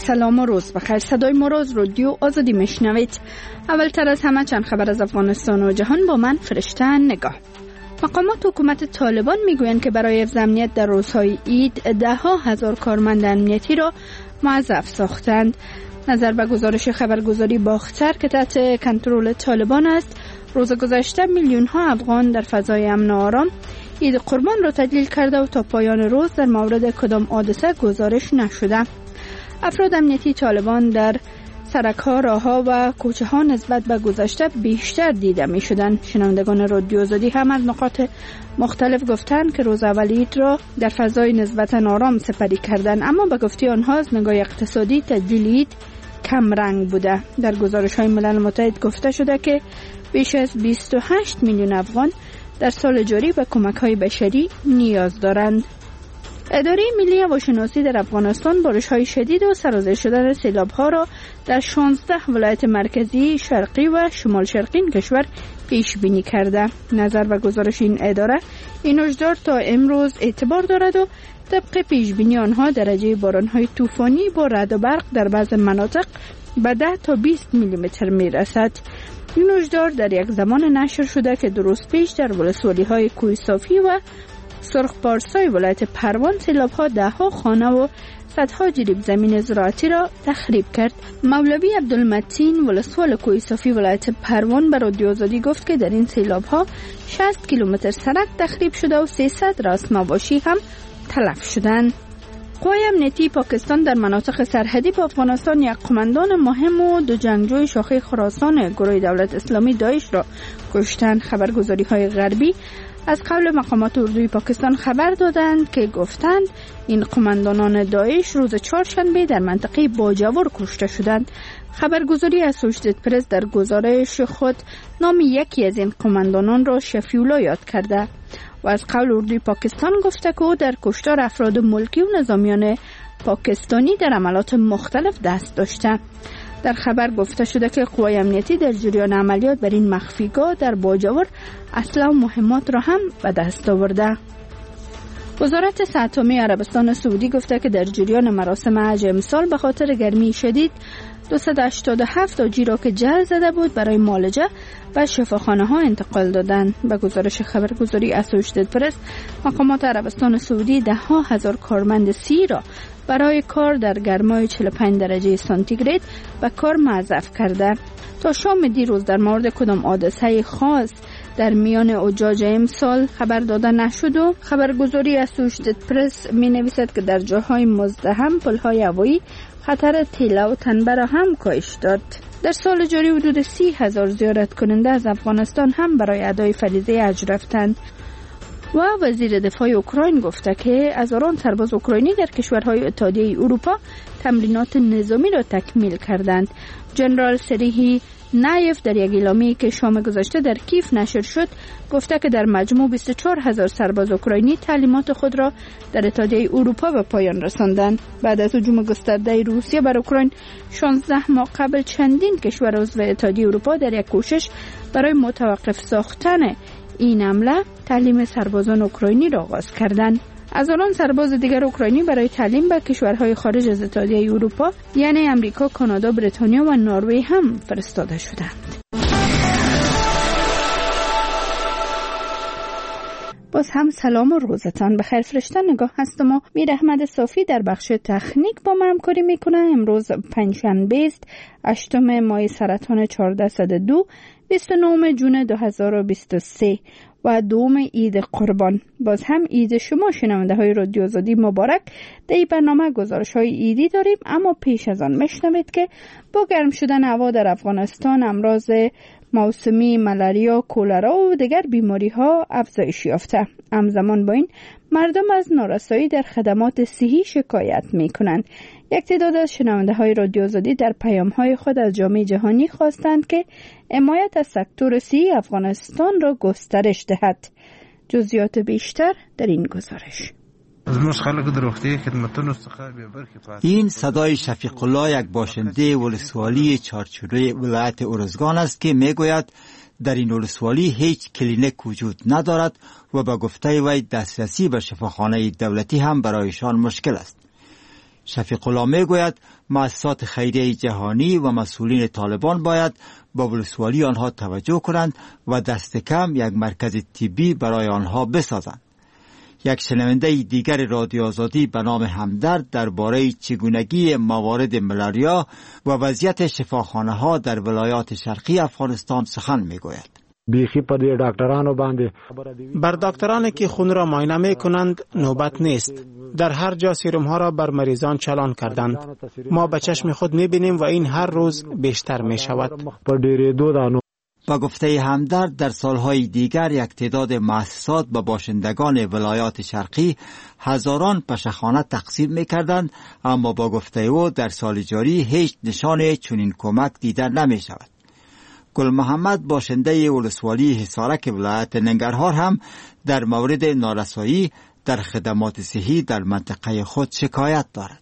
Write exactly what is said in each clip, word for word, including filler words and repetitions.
سلام و روز بخیر. صدای ما را از رادیو آزادی میشنوید. اولتر از همه چند خبر از افغانستان و جهان با من فرشته نگاه. مقامات حکومت طالبان میگویند که برای حفظ امنیت در روزهای عید ده ها هزار کارمند امنیتی را موظف ساختند. نظر به گزارش خبرگزاری باختر که تحت کنترل طالبان است، روز گذشته میلیون ها افغان در فضای امن و آرام عید قربان را تجلیل کرده و تا پایان روز در مورد کدام حادثه گزارش نشده. افراد امنیتی طالبان در سرک‌ها، راه‌ها و کوچه‌ها نسبت به گذشته بیشتر دیده می‌شدند. شنوندگان رادیو آزادی هم از نقاط مختلف گفتند که روز اول عید را در فضای نسبتاً آرام سپری کردند، اما به گفته آنها از نگاه اقتصادی تجلیل عید کم رنگ بوده. در گزارش‌های ملل متحد گفته شده که بیش از بیست و هشت میلیون افغان در سال جاری به کمک‌های بشری نیاز دارند. اداره ملی هواشناسی در افغانستان بارش‌های شدید و سرازیر شدن سیلاب‌ها را در شانزده ولایت مرکزی، شرقی و شمال شرقی کشور پیش بینی کرده. نظر به گزارش این اداره، این هشدار تا امروز اعتبار دارد و طبق پیش بینی آنها درجه باران‌های طوفانی با رعد و برق در بعض مناطق به ده تا بیست میلیمتر میرسد. این هشدار در یک زمان نشر شده که دو روز پیش در ولسوالی‌های کوه صافی و سرخ پارسای ولایت پروان سیلاب‌ها ده ها خانه و صدها جریب زمین زراعتی را تخریب کرد. مولوی عبدالمتین ولسوال کوه صافی ولایت پروان به رادیو آزادی گفت که در این سیلاب‌ها شصت کیلومتر سرک تخریب شده و سیصد راس مواشی هم تلف شدند. قوای امنیتی پاکستان در مناطق سرحدی با افغانستان یک قماندان مهم و دو جنگجوی شاخه خراسان گروه دولت اسلامی داعش را کشتند. خبرگزاری‌های غربی از قول مقامات اردوی پاکستان خبر دادند که گفتند این قماندانان داعش روز چهارشنبه در منطقه باجور کشته شدند. خبرگزاری اسوشیتد پرس در گزارش خود نام یکی از این قماندانان را شفیولا یاد کرده و از قول اردوی پاکستان گفته که او در کشتار افراد ملکی و نظامیان پاکستانی در عملات مختلف دست داشته. در خبر گفته شده که قوای امنیتی در جریان عملیات بر این مخفیگاه در باجور اسلحه و مهمات را هم به دست آورده. وزارت صحت عامه عربستان سعودی گفته که در جریان مراسم حج امسال به خاطر گرمی شدید دویست و هشتاد و هفت حاجی را که جل زده بود برای معالجه و شفاخانه ها انتقال دادند. به گزارش خبرگزاری اسوشیتد پرس، مقامات عربستان سعودی ده ها هزار کارمند سی را برای کار در گرمای چهل و پنج درجه سانتیگراد به کار موظف کرده. تا شام دیروز در مورد کدام حادثه خاص در میان حجاج امسال خبر داده نشد و خبرگزاری اسوشیتد پرس می نویسد که در جاهای مزدحم پلهای هوایی خطر طیله و تنبه را هم کاهش داد. در سال جاری حدود سی هزار زیارت کننده از افغانستان هم برای ادای فریضه حج رفتند. و وزیر دفاع اوکراین گفته که هزاران سرباز اوکراینی در کشورهای اتحادیه اروپا تمرینات نظامی را تکمیل کردند. جنرال سریهی نایف در یک اعلامیه که شام گذشته در کیف نشر شد گفته که در مجموع بیست و چهار هزار سرباز اوکراینی تعلیمات خود را در اتحادیه اروپا به پایان رساندند. بعد از هجوم گسترده روسیه بر اوکراین شانزده ماه قبل چندین کشور عضو اتحادیه اروپا در یک کوشش برای متوقف ساختن این حمله تعلیم سربازان اوکراینی را آغاز کردند. هزاران سرباز دیگر اوکراینی برای تعلیم به کشورهای خارج از اتحادیه اروپا یعنی امریکا، کانادا، بریتانیا و نروژ هم فرستاده شدند. باز هم سلام و روزتان بخیر. فرشته نگاه هستم و میر احمد صافی در بخش تکنیک با من همکاری میکنه. امروز پنجشنبه است، هشتم ماه سرطان چهارصد و دو، بیست و نهم جون دو هزار و بیست و سه و دوم عید قربان. باز هم عید شما شنونده های رادیو آزادی مبارک. در این برنامه گزارش های عیدی داریم، اما پیش از آن مشنوید که با گرم شدن هوا در افغانستان امراض موسمی ملاریا، کولرا و دیگر بیماری ها افزایش یافته. همزمان با این مردم از نارسایی در خدمات صحی شکایت می کنند. یک تعداد از شنونده های رادیو آزادی در پیام های خود از جامعه جهانی خواستند که حمایت از سکتور صحی افغانستان را گسترش دهد. جزئیات بیشتر در این گزارش. این صدای شفیق الله، یک باشنده ولسوالی چارچوبه ولایت ارزگان است که میگوید در این ولسوالی هیچ کلینیک وجود ندارد و با گفته وی دسترسی به شفاخانه دولتی هم برایشان مشکل است. شفیق الله می گوید مؤسسات خیریه جهانی و مسئولین طالبان باید با ولسوالی آنها توجه کنند و دست کم یک مرکز طبی برای آنها بسازند. یک شنونده دیگر رادیو آزادی به نام همدرد درباره چگونگی موارد ملاریا و وضعیت شفاخانه ها در ولایات شرقی افغانستان سخن می گوید. بیخی پر دکترانو باندې بر دکترانی که خون را معاینه می کنند نوبت نیست. در هر جا سیروم ها را بر مریضان چالان کردند. ما به چشم خود می بینیم و این هر روز بیشتر می شود. با گفته همدرد در سالهای دیگر یک تعداد مؤسسات به باشندگان ولایات شرقی هزاران پشخانه تقسیم می کردند، اما با گفته او در سال جاری هیچ نشان چنین کمک دیده نمی شود. گل محمد باشنده ولسوالی حصارک ولایت ننگرهار هم در مورد نارسایی در خدمات صحی در منطقه خود شکایت دارد.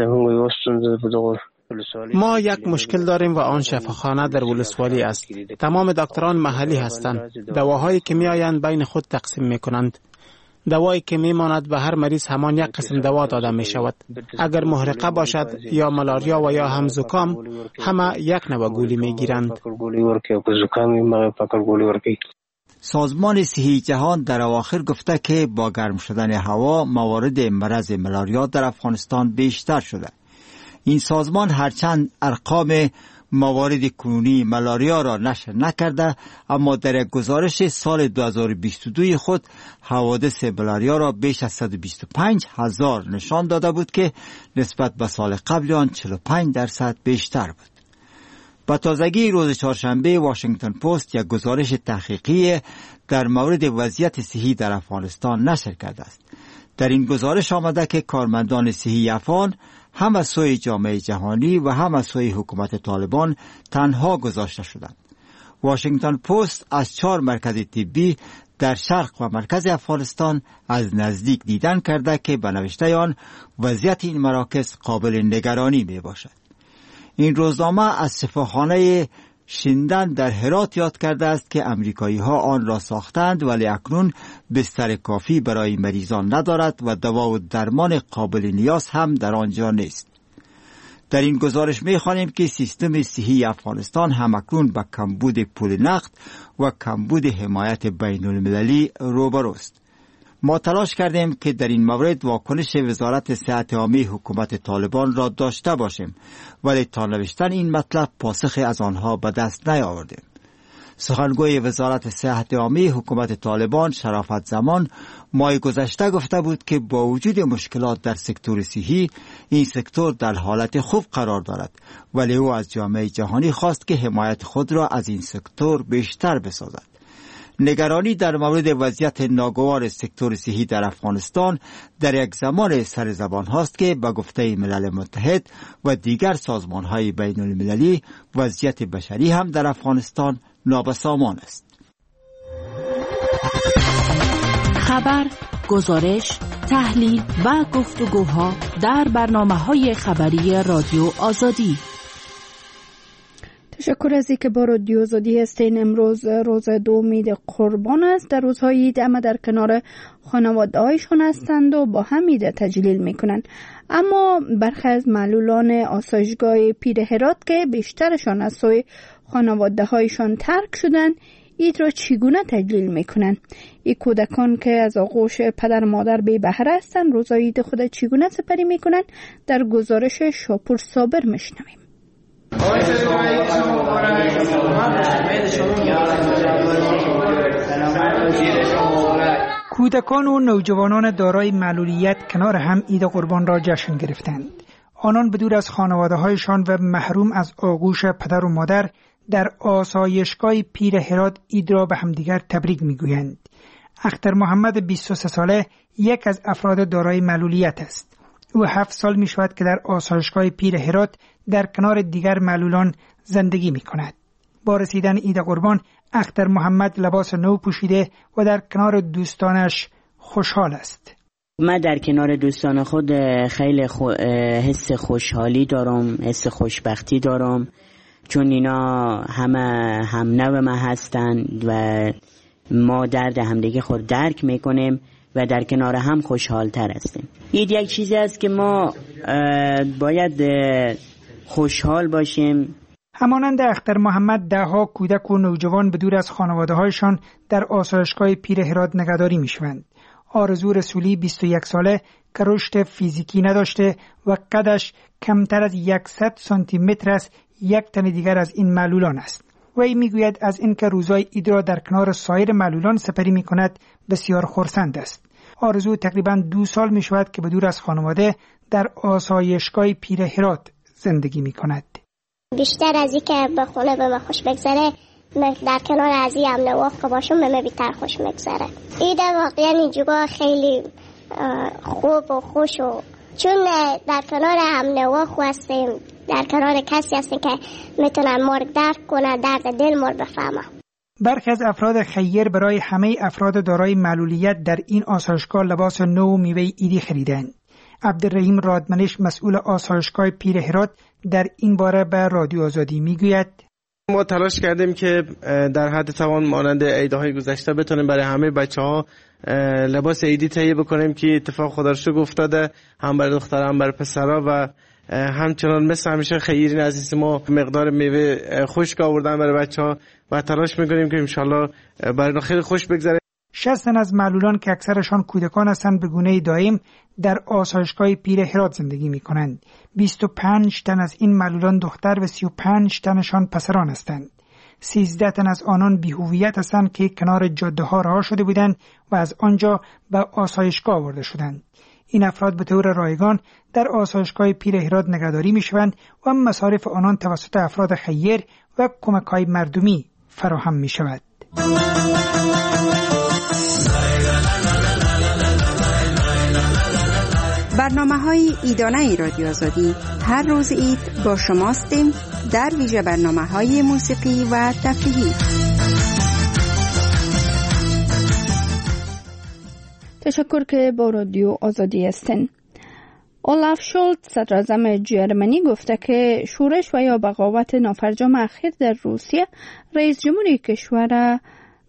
ما یک مشکل داریم و آن شفاخانه در ولسوالی است. تمام دکتران محلی هستند. دواهایی که می آیند بین خود تقسیم می کنند. دوایی که می ماند به هر مریض همان یک قسم دوا داده می شود. اگر محرقه باشد یا ملاریا و یا هم زکام همه یک نوع گولی می گیرند. سازمان صحی جهان در اواخر گفته که با گرم شدن هوا موارد مرض ملاریا در افغانستان بیشتر شده. این سازمان هرچند ارقام موارد کنونی ملاریا را نشر نکرده، اما در یک گزارش سال دو هزار و بیست و دو خود حوادث ملاریا را بیش از صد و بیست و پنج هزار نشان داده بود که نسبت به سال قبل آن چهل و پنج درصد بیشتر بود. با تازگی روز چهارشنبه واشنگتن پست یک گزارش تحقیقی در مورد وضعیت صحی در افغانستان نشر کرده است. در این گزارش آمده که کارمندان صحی افغان هم از سوی جامعه جهانی و هم از سوی حکومت طالبان تنها گذاشته شدند. واشنگتن پست از چهار مرکز طبی در شرق و مرکز افغانستان از نزدیک دیدن کرده که به نوشته آن وضعیت این مراکز قابل نگرانی می باشد. این روزنامه از شفاخانه شیندن در هرات یاد کرده است که امریکایی ها آن را ساختند ولی اکنون بستر کافی برای مریضان ندارد و دوا و درمان قابل نیاز هم در آنجا نیست. در این گزارش می خوانیم که سیستم صحی افغانستان هم اکنون با کمبود پول نقد و کمبود حمایت بین المللی روبروست. ما تلاش کردیم که در این مورد واکنش وزارت صحت عامه حکومت طالبان را داشته باشیم، ولی تا نوشتن این مطلب پاسخی از آنها به دست نیاوردیم. سخنگوی وزارت صحت عامه حکومت طالبان شرافت زمان ماه گذشته گفته بود که با وجود مشکلات در سکتور صحی این سکتور در حالت خوب قرار دارد، ولی او از جامعه جهانی خواست که حمایت خود را از این سکتور بیشتر بسازد. نگرانی در مورد وضعیت ناگوار سکتور صحی در افغانستان در یک زمان سر زبان هاست که به گفته ملل متحد و دیگر سازمان های بین المللی وضعیت بشری هم در افغانستان نابسامان است. خبر، گزارش، تحلیل و گفتگوها در برنامه‌های خبری رادیو آزادی. تشکر از اینکه با رادیو آزادی هستین. امروز روز دوم عید قربان است. در روزهای عید همه در کنار خانواده هایشون هستند و با هم عید تجلیل میکنند. اما برخی از معلولان آسایشگاه پیر هرات که بیشترشان از سوی خانواده هایشان ترک شدند، عید را چگونه تجلیل میکنند؟ این کودکان که از آغوش پدر مادر بی بهره هستند روزهای عید خود چگونه سپری میکنند؟ در گزارش شاپور صابر میشنویم. کودکان و نوجوانان دارای معلولیت کنار هم عید قربان را جشن گرفتند. آنان بدور از خانواده‌هایشان و محروم از آغوش پدر و مادر در آسایشگاه پیر هرات عید را به همدیگر تبریک می‌گویند. اختر محمد بیست و سه ساله یک از افراد دارای معلولیت است. او هفت سال می شود که در آسایشگاه پیر هرات در کنار دیگر معلولان زندگی می کند. با رسیدن عید قربان اختر محمد لباس نو پوشیده و در کنار دوستانش خوشحال است. من در کنار دوستان خود خیلی خو... حس خوشحالی دارم، حس خوشبختی دارم، چون اینا همه هم نو ما هستند و ما درد همدیگه خود درک میکنیم و در کنار هم خوشحال تر هستیم. این یک چیزی است که ما باید خوشحال باشیم. همانند اختر محمد، دهها کودک و نوجوان به دور از خانواده‌هایشان در آسایشگاه پیر هرات نگهداری می‌شوند. آرزو رسولی بیست و یک ساله که رشد فیزیکی نداشته و قدش کمتر از صد سانتی متر است، یک تن دیگر از این معلولان است. وی میگوید از اینکه روزهای عید را در کنار سایر معلولان سپری می‌کند بسیار خرسند است. آرزو تقریباً دو سال می‌شود که به دور از خانواده در آسایشگاه پیر هرات زندگی می‌کند. بیشتر از این که به خونه به من خوش بگذره، در کنار از این امن واقع باشم به من بیتر خوش میگذره. ایده واقعا اینجا خیلی خوب و خوش و چون در کنار امن واقع هستیم، در کنار کسی هستیم که میتونن ما رو درک کنه، درد دل ما رو بفهمه. برخی از افراد خیر برای همه افراد دارای معلولیت در این آسایشگاه لباس نو و میوه عیدی خریدند. عبدالرحیم رادمنش، مسئول آسایشگاه پیر هرات، در این باره به رادیو آزادی میگوید: ما تلاش کردیم که در حد توان مانند عیدهای گذشته بتونیم برای همه بچه‌ها لباس عیدی تهیه بکنیم که اتفاق خدا رو شکر افتاده، هم برای دخترها هم برای پسرها، و همچنان مثل همیشه خیرین عزیز ما مقدار میوه خشک آوردن برای بچه‌ها و تلاش میکنیم که انشالله برای خیلی خوش بگذره. شصت تن از معلولان که اکثرشان کودکان هستند به گونه دائم در آسایشگاه پیر هرات زندگی می کنند. بیست و پنج تن از این معلولان دختر و سی و پنج تنشان پسران هستند. سیزده تن از آنان بی‌هویت هستند که کنار جاده ها رها شده بودند و از آنجا به آسایشگاه آورده شدند. این افراد به طور رایگان در آسایشگاه پیر هرات نگهداری می شوند و مصارف آنان توسط افراد خیر و کمک‌های مردمی فراهم می شود. برنامه‌های عیدانه رادیو آزادی هر روز عید با شماستیم، در ویژه برنامه‌های موسیقی و تفریحی. تشکر که با رادیو آزادی هستین. اولاف شولت، صدراعظم جرمنی، گفته که شورش و یا بغاوت نافرجام اخیر در روسیه رئیس جمهوری کشور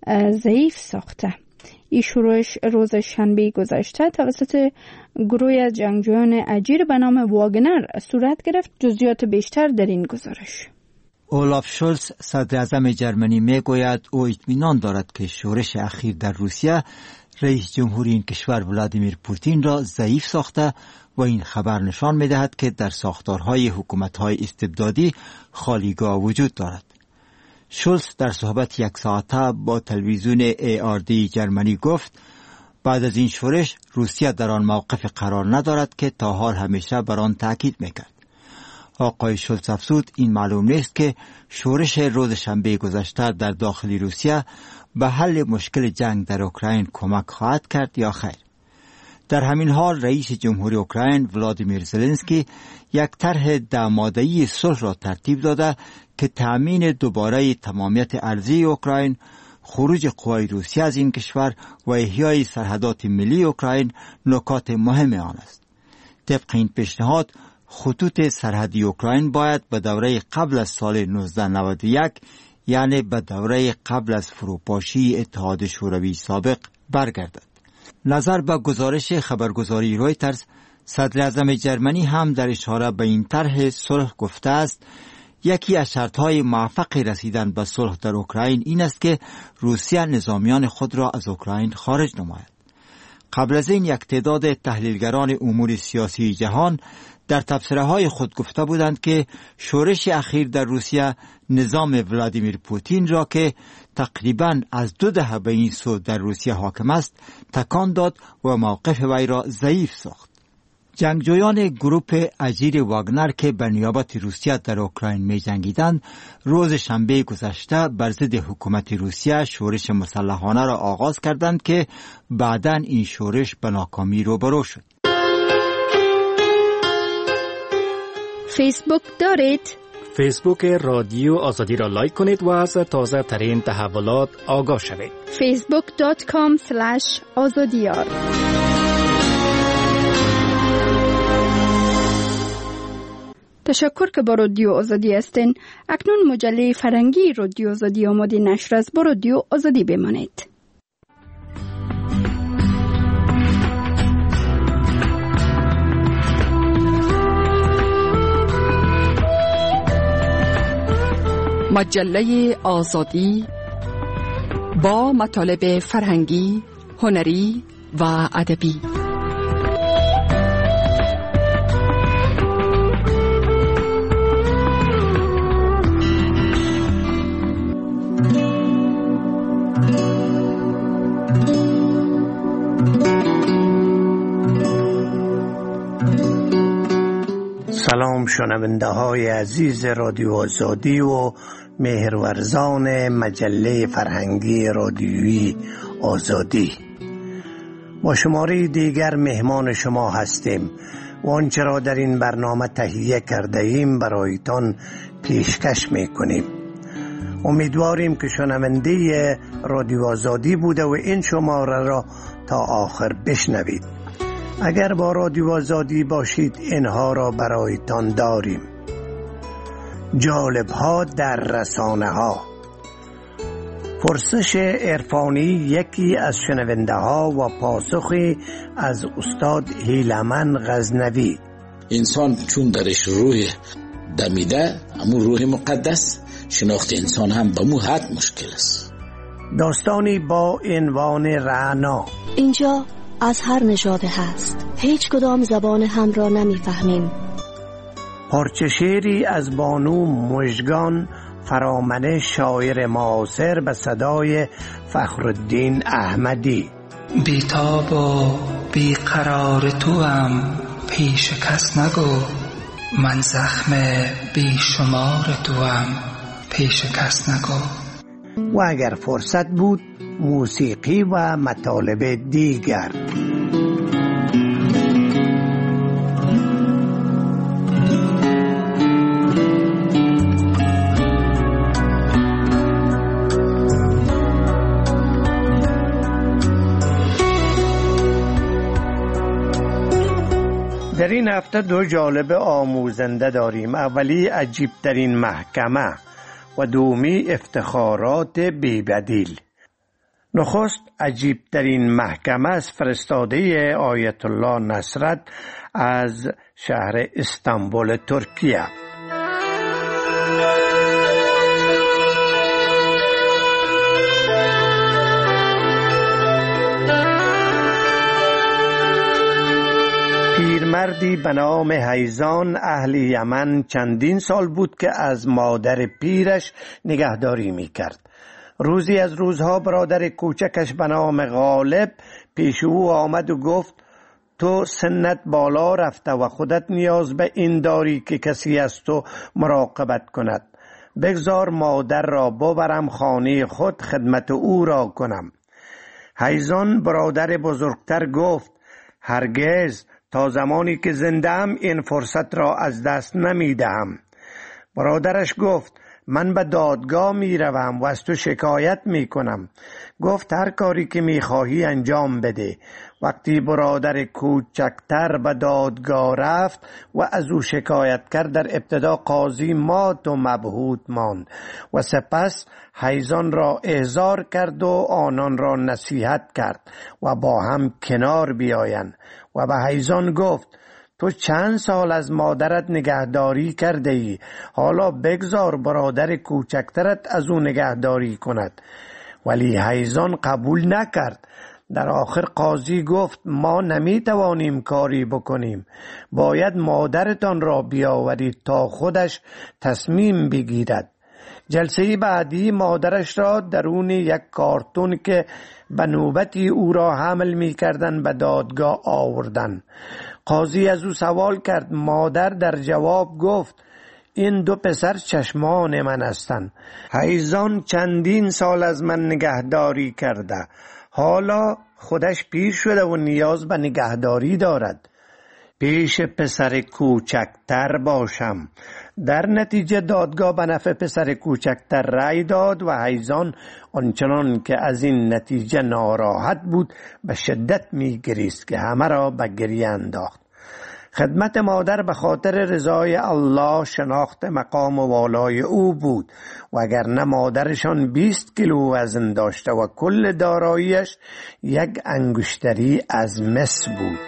ضعیف ساخته. این شورش روز شنبه گذشته توسط گروه جنگجویان اجیر به نام واگنر صورت گرفت. جزئیات بیشتر در این گزارش. اولاف شولز، صدراعظم جرمنی، میگوید او اطمینان دارد که شورش اخیر در روسیه رئیس جمهوری این کشور ولادیمیر پوتین را ضعیف ساخته و این خبر نشان می‌دهد که در ساختارهای حکومت‌های استبدادی خالیگاه وجود دارد. شولز در صحبت یک ساعته با تلویزیون ای آر دی جرمنی گفت بعد از این شورش روسیه در آن موقف قرار ندارد که تا حال همیشه بر آن تاکید میکرد. آقای شولز افزود این معلوم نیست که شورش روز شنبه گذشته در داخل روسیه به حل مشکل جنگ در اوکراین کمک خواهد کرد یا خیر. در همین حال رئیس جمهوری اوکراین ولادیمیر زلنسکی یک طرح ده ماده‌ای صلح را ترتیب داده که تأمین دوباره تمامیت ارضی اوکراین، خروج قوای روسیه از این کشور و احیای سرحدات ملی اوکراین نکات مهم آن است. طبق این پیشنهاد خطوط سرحدی اوکراین باید به دوره قبل از سال نوزده نود و یک، یعنی به دوره قبل از فروپاشی اتحاد شوروی سابق برگردد. نظر به گزارش خبرگزاری رویترز، صدر اعظم جرمنی هم در اشاره به این طرح صلح گفته است یکی از شرط‌های موفق رسیدن به صلح در اوکراین این است که روسیه نظامیان خود را از اوکراین خارج نماید. قبل از این یک تعداد تحلیلگران امور سیاسی جهان در تبصره‌های خود گفته بودند که شورش اخیر در روسیه نظام ولادیمیر پوتین را که تقریباً از دو دهه به این سو در روسیه حاکم است تکان داد و موقف وی را ضعیف ساخت. جنگجویان گروپ اجیر واگنر که به نیابت روسیه در اوکراین می جنگیدند روز شنبه گذشته بر ضد حکومت روسیه شورش مسلحانه را آغاز کردند که بعداً این شورش به ناکامی روبرو شد. فیسبوک دارید؟ فیسبوک رادیو آزادی را لایک کنید و از تازه ترین تحولات آگاه شوید. فیسبوک دات کام اسلش آزادیار. تشکر که با رادیو آزادی هستین. اکنون مجله فرنگی رادیو آزادی آماده نشر است. با رادیو آزادی بمانید. مجله آزادی با مطالب فرهنگی، هنری و ادبی. سلام شنونده های عزیز رادیو آزادی و مهرورزان مجله فرهنگی رادیویی آزادی. با شماره دیگر مهمان شما هستیم و آنچه را در این برنامه تهیه کرده ایم برایتان پیشکش میکنیم. امیدواریم که شنونده رادیو آزادی بوده و این شماره را تا آخر بشنوید. اگر با رادیو آزادی باشید اینها را برایتان داریم. جالب ها در رسانه ها. پرسش عرفانی یکی از شنونده ها و پاسخی از استاد هیلمن غزنوی. انسان چون درش روح دمیده، امو روح مقدس، شناخت انسان هم به مو حد مشکل است. داستانی با عنوان رعنا. اینجا از هر نژادی هست، هیچ کدام زبان هم را نمیفهمیم. پارچه شعری از بانو مژگان فرامنه شاعر معاصر به صدای فخرالدین احمدی. بیتاب و بیقرار توام، پیش کس نگو، من زخم بیشمار توام، پیش کس نگو. و اگر فرصت بود موسیقی و مطالب دیگر. در این هفته دو جالب آموزنده داریم. اولی عجیب ترین محکمه و دومی افتخارات بی‌بدیل. نخست عجیب ترین محکمه از فرستاده آیت الله نصرت از شهر استانبول ترکیه. پیرمردی به نام حیزان اهل یمن چندین سال بود که از مادر پیرش نگهداری می کرد. روزی از روزها برادر کوچکش به نام غالب پیش او آمد و گفت تو سنت بالا رفته و خودت نیاز به این داری که کسی از تو مراقبت کند. بگذار مادر را ببرم خانه خود خدمت او را کنم. حیزان برادر بزرگتر گفت هرگز، تا زمانی که زنده‌ام این فرصت را از دست نمیدهم. برادرش گفت من به دادگاه می روم و از تو شکایت می کنم. گفت هر کاری که می خواهی انجام بده. وقتی برادر کوچکتر به دادگاه رفت و از او شکایت کرد، در ابتدا قاضی مات و مبهوت ماند و سپس حیزان را احضار کرد و آنان را نصیحت کرد و با هم کنار بیایند و به حیزان گفت تو چند سال از مادرت نگهداری کرده ای، حالا بگذار برادر کوچکترت از او نگهداری کند. ولی حیزان قبول نکرد. در آخر قاضی گفت ما نمی توانیم کاری بکنیم، باید مادرتان را بیاورید تا خودش تصمیم بگیرد. جلسه بعدی مادرش را درون یک کارتون که به نوبتی او را حمل می کردن به دادگاه آوردن. قاضی از او سوال کرد. مادر در جواب گفت این دو پسر چشمان من هستند. حیزان چندین سال از من نگهداری کرده، حالا خودش پیر شده و نیاز به نگهداری دارد. پیش پسر کوچکتر باشم. در نتیجه دادگاه به نفع پسر کوچکتر رأی داد و حیزان آنچنان که از این نتیجه ناراحت بود به شدت می گریست که همه را به گریه انداخت. خدمت مادر به خاطر رضای الله شناخت مقام و والای او بود، وگرنه مادرشان بیست کیلو وزن داشته و کل داراییش یک انگشتری از مس بود.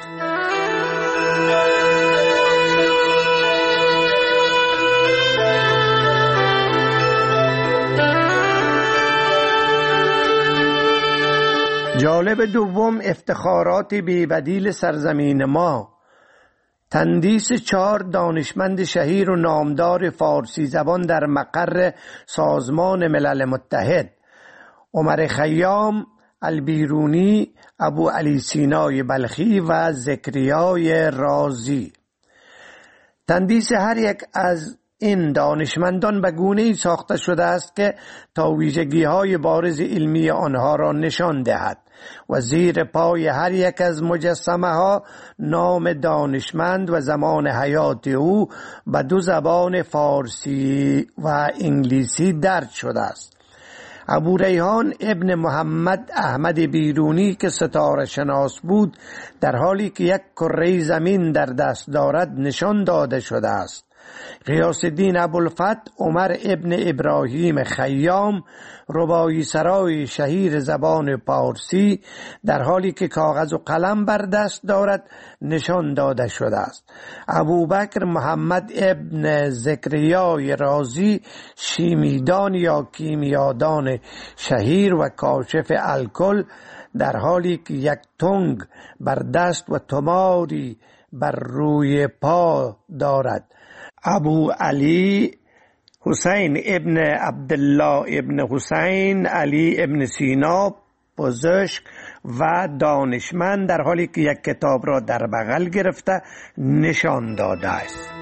جالب دوم افتخارات بی‌بدیل سرزمین ما. تندیس چهار دانشمند شهیر و نامدار فارسی زبان در مقر سازمان ملل متحد: عمر خیام، البیرونی، ابو علی سینای بلخی و زکریای رازی. تندیس هر یک از این دانشمندان به گونه‌ای ساخته شده است که تا ویژگی‌های بارز علمی آنها را نشان دهد و زیر پای هر یک از مجسمه ها نام دانشمند و زمان حیات او به دو زبان فارسی و انگلیسی درج شده است. ابو ریحان ابن محمد احمد بیرونی که ستاره شناس بود، در حالی که یک کره زمین در دست دارد نشان داده شده است. غیاث الدین ابوالفتح عمر ابن ابراهیم خیام، رباعی سرای شهیر زبان پارسی، در حالی که کاغذ و قلم بر دست دارد نشان داده شده است. ابوبکر محمد ابن زکریای رازی، شیمیدان یا کیمیادان شهیر و کاشف الکل، در حالی که یک تنگ بر دست و تماری بر روی پا دارد. ابو علی حسین ابن عبدالله ابن حسین علی ابن سینا، پزشک و دانشمند، در حالی که یک کتاب را در بغل گرفته نشان داده است.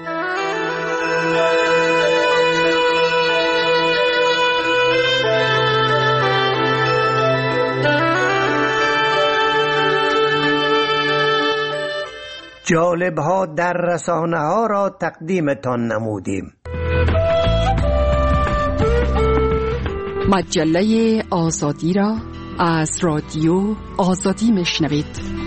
جالب ها در رسانه ها را تقدیمتان نمودیم. مجله آزادی را از رادیو آزادی میشنوید.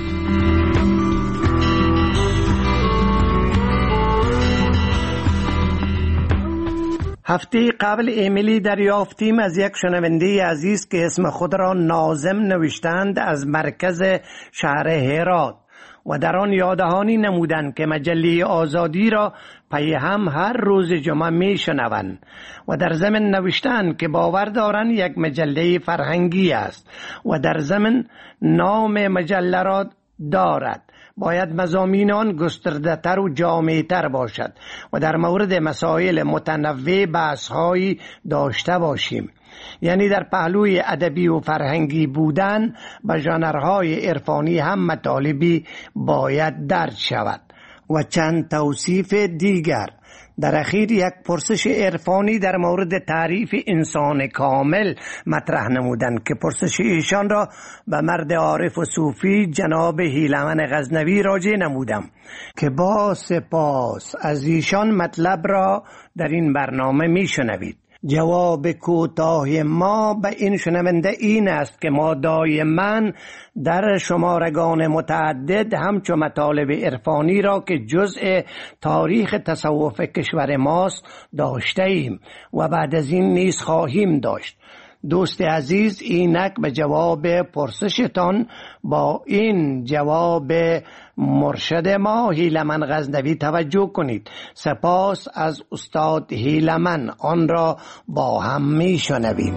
هفته قبل ایمیلی دریافتیم از یک شنونده عزیز که اسم خود را ناظم نوشتند از مرکز شهر هرات و در آن یادهانی نمودند که مجله آزادی را پی هم هر روز جمعه می شنوند و در ضمن نوشتند که باور دارند یک مجله فرهنگی است و در ضمن نام مجله را دارد. باید مضامین آن گسترده تر و جامع تر باشد و در مورد مسائل متنوع بحث‌هایی داشته باشیم. یعنی در پهلوی ادبی و فرهنگی بودن به ژانرهای عرفانی هم مطالبی باید درج شود. و چند توصیف دیگر. در اخیر یک پرسش عرفانی در مورد تعریف انسان کامل مطرح نمودند که پرسش ایشان را به مرد عارف و صوفی جناب هیلمن غزنوی راجع نمودم که با سپاس از ایشان مطلب را در این برنامه میشنوید. جواب کوتاه ما به این شنونده این است که ما دائما در شمارگان متعدد همچو مطالب عرفانی را که جزء تاریخ تصوف کشور ماست داشته ایم و بعد از این نیز خواهیم داشت. دوست عزیز، اینک به جواب پرسشتان با این جواب مرشد ما هیلمن غزنوی توجه کنید. سپاس از استاد هیلمن. آن را با هم می شنویم.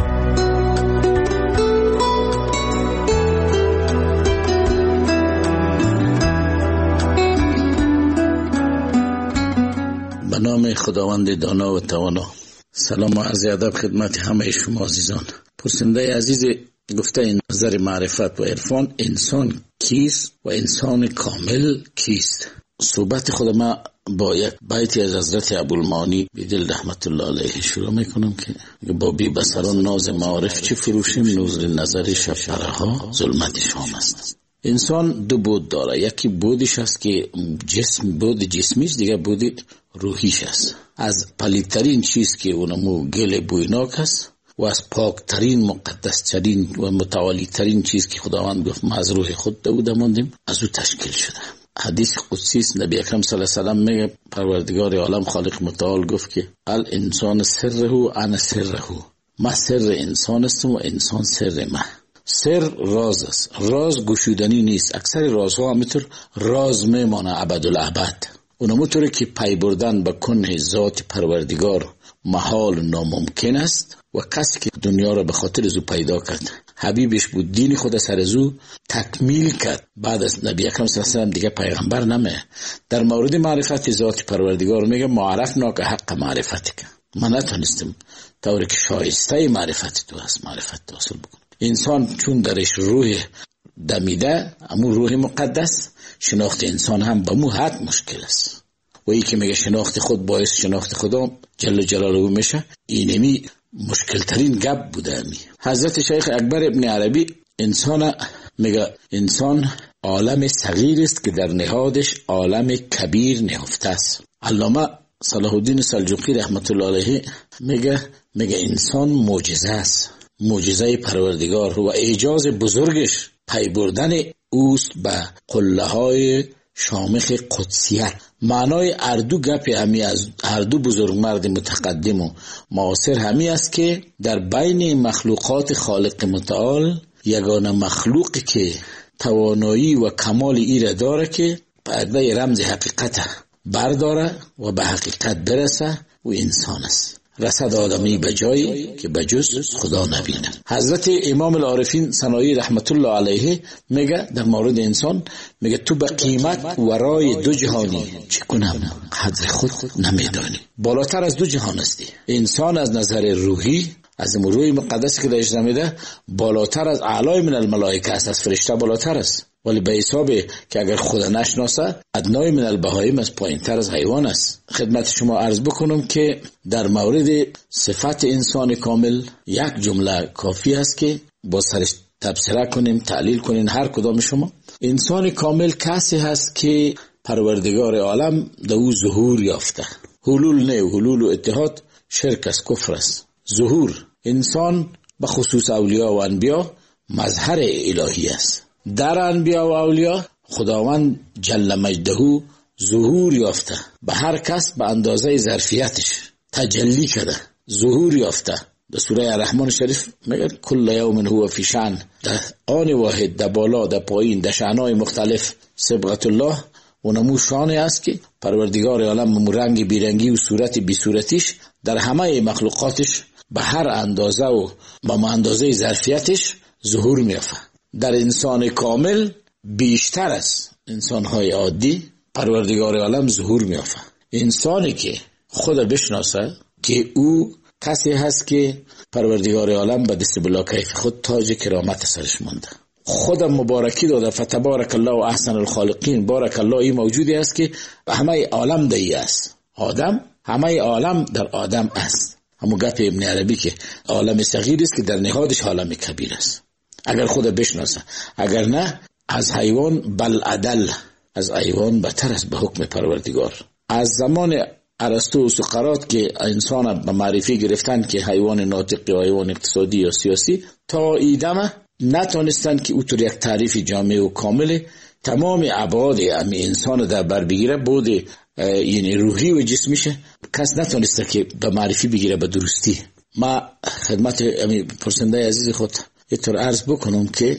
به نام خداوند دانا و توانا. سلام و عرض ادب خدمت همه شما عزیزان. پرسنده عزیز گفته این نظر معرفت و عرفان، انسان کیست و انسان کامل کیست؟ صحبت خود ما با یک بیتی از حضرت ابوالمعانی بیدل رحمت الله علیه شروع میکنم که با بی بصران ناز معارف چه فروشیم، نور نظر شب پرها ظلمت شام است. انسان دو بود داره، یکی بودش است که جسم بود جسمیش، دیگه بود روحیش است. از پلیدترین چیز که اونمو گل بویناک است و از پاکترین مقدسترین و متعالیترین چیز که خداوند گفت ما از روح خود داود ماندیم از او تشکیل شده. حدیث قدسی است، نبی اکرم صلی الله علیه و سلم میگه پروردگار عالم خالق متعال گفت که الانسان سره انا سره، ما سر انسان هستم و انسان سر ما. سر راز است، راز گشودنی نیست. اکثر رازها همینطور راز میمانه ابدالابد. اونمو طوری که پی بردن به کنه ذات پروردگار محال ناممکن است و کسی که دنیا را به خاطر زو پیدا کرد حبیبش بود، دین خود سر زو تکمیل کرد. بعد از نبی اکرم صلی الله علیه و دیگه پیغمبر نمه. در مورد معرفت ذات پروردگار میگه معرفنا که حق معرفت که من نتونستم طوری که شایسته معرفت تو هست معرفت تو حاصل بکنم. انسان چون درش روح دمیده، امو روح مقدس، شناخت انسان هم به مو حد مشکل است. و ای که میگه شناخت خود باعث شناخت خدا جل جلاله میشه، اینمی مشکل ترین گپ بوده. امی حضرت شیخ اکبر ابن عربی انسان میگه انسان عالم صغیر است که در نهادش عالم کبیر نهفته است. علامه صلاح الدین سلجوقی رحمت الله علیه میگه میگه انسان معجزه است، معجزه پروردگار و اعجاز بزرگش پی بردن اوست به قله های شامخ قدسیت. معنای اردو گپ همی از هر دو بزرگ مرد متقدم و معاصر همی است که در بین مخلوقات خالق متعال یگانه مخلوقی که توانایی و کمال ایره داره که پرده رمز حقیقت برداره و به حقیقت برسه و انسان است. رسد آدمی به جایی که به جز خدا نبیند. حضرت امام العارفین ثنایی رحمت الله علیه میگه در مورد انسان، میگه تو به قیمت ورای دو جهانی چه کنم قدر خود نمیدانی. بالاتر از دو جهان هستی. انسان از نظر روحی از روح مقدس که درش زمیده بالاتر از اعلای من الملائکه است، از فرشته بالاتر است. ولی به حساب که اگر خدا نشناسه ادنای من البهایم از پایین تر از حیوان است. خدمت شما عرض بکنم که در مورد صفت انسان کامل یک جمله کافی است که با سرش تبصره کنیم، تعلیل کنیم هر کدام شما. انسان کامل کسی هست که پروردگار عالم در او ظهور یافته. حلول نه، حلول و اتحاد شرک است، کفر است. ظهور انسان به خصوص اولیاء و انبیا مظهر الهی است. در انبیا و اولیاء خداوند جل مجده ظهور یافته، به هر کس به اندازه ظرفیتش تجلی کرده، ظهور یافته. در سوره الرحمن شریف میگه کل یوم هو فی شأن، در آن واحد، در بالا، در پایین، در شأنهای مختلف صبغت الله و نمو شانه است که پروردگار عالم رنگ بیرنگی و صورت بی صورتیش در همه مخلوقاتش به هر اندازه و به اندازه ظرفیتش ظهور میافته. در انسان کامل بیشتر از انسان‌های عادی پروردگار عالم ظهور میافته. انسانی که خود بشناسه که او کسی هست که پروردگار عالم به دست بلا کیف خود تاج کرامت سرش مونده، خود مبارکی داده. فتبارک الله و احسن الخالقین. بارک الله این موجودی است که همه عالم دایی است. آدم همه عالم در آدم است. همون گپ ابن عربی که عالم صغیر است که در نهادش عالم کبیر است. اگر خود بشناسه، اگر نه از حیوان بل عدل، از حیوان بهتر است به حکم پروردگار. از زمان ارسطو و سقراط که انسان به معرفی گرفتن که حیوان ناطق یا حیوان اقتصادی یا سیاسی، تا ایدم نتونستن که او طور یک تعریف جامع و کامل تمام ابعاد امی انسان در بر بگیره، بود یعنی روحی و جسمیشه کس نتونسته که به معرفی بگیره به درستی. ما خدمت امی پرسنده عزیز خود یه طور عرض بکنم که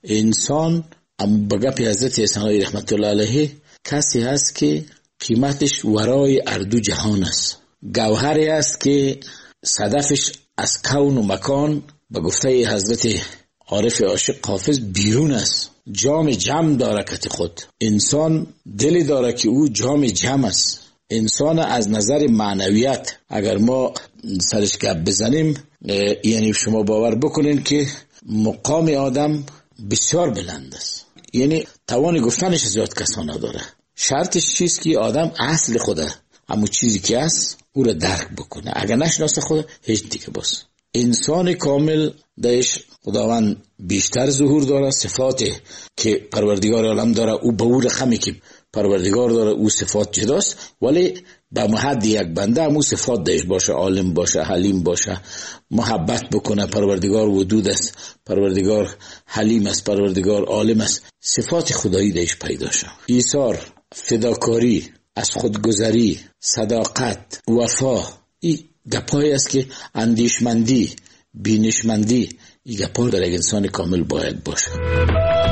انسان بگپ حضرت ثنایی رحمت الله علیه کسی هست که قیمتش ورای اردو جهان است، گوهری است که صدفش از کون و مکان به گفته حضرت عارف عاشق حافظ بیرون است. جام جم داره کت خود. انسان دلی داره که او جام جم است. انسان از نظر معنویت اگر ما سرش گپ بزنیم، یعنی شما باور بکنین که مقام آدم بسیار بلند است، یعنی توان گفتنش زیاد کسا نداره. شرطش چیست که آدم اصل خوده، اما چیزی که است او را درک بکنه. اگر نشناسه خود هیچ دیگه باز. انسان کامل دایش خداوند بیشتر ظهور داره. صفات که پروردگار عالم داره او به او رقمی که پروردگار داره او صفات جداست، ولی به محد یک بنده همو صفات دایش باشه، عالم باشه، حلیم باشه، محبت بکنه. پروردگار ودود است، پروردگار حلیم است، پروردگار عالم است. صفات خدایی دایش پیدا شه. ایثار، فداکاری، از خودگذری، صداقت، وفا، این گپایی است که اندیشمندی، بینشمندی، این گپا در یک انسان کامل باید باشه.